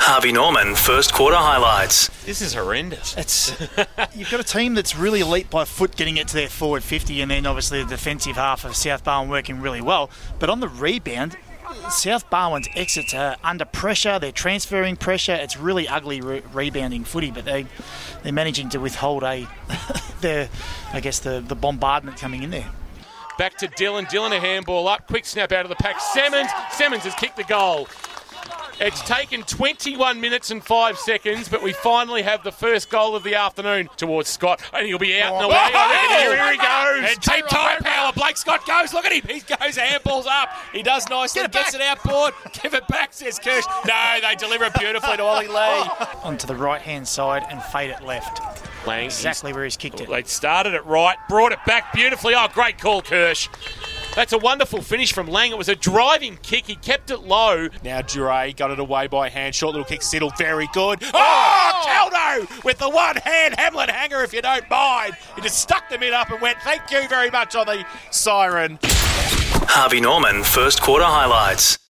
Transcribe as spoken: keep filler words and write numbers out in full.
Harvey Norman first quarter highlights. This is horrendous. It's you've got a team that's really elite by foot getting it to their forward fifty, and then obviously the defensive half of South Barwon working really well. But on the rebound, South Barwon's exits are under pressure. They're transferring pressure. It's really ugly re- rebounding footy, but they they're managing to withhold a their I guess the the bombardment coming in there. Back to Dylan. Dylan a handball up. Quick snap out of the pack. Semmons. Semmons has kicked the goal. It's taken twenty-one minutes and five seconds, but we finally have the first goal of the afternoon towards Scott. And he'll be out and away. I reckon here, here he goes. And take time power. Blake Scott goes. Look at him. He goes handballs up. He does nicely. Get it gets back. it outboard. Give it back, says Kirsch. No, they deliver it beautifully to Ollie Lee. Onto the right-hand side and fade it left. Lang, Exactly where he's kicked it. They started it right, brought it back beautifully. Oh, great call, Kirsch. That's a wonderful finish from Lang. It was a driving kick. He kept it low. Now Duray got it away by hand. Short little kick, Siddle, very good. Oh, Caldo with the one hand Hamlet hanger, if you don't mind. He just stuck the mid up and went, thank you very much on the siren. Harvey Norman first quarter highlights.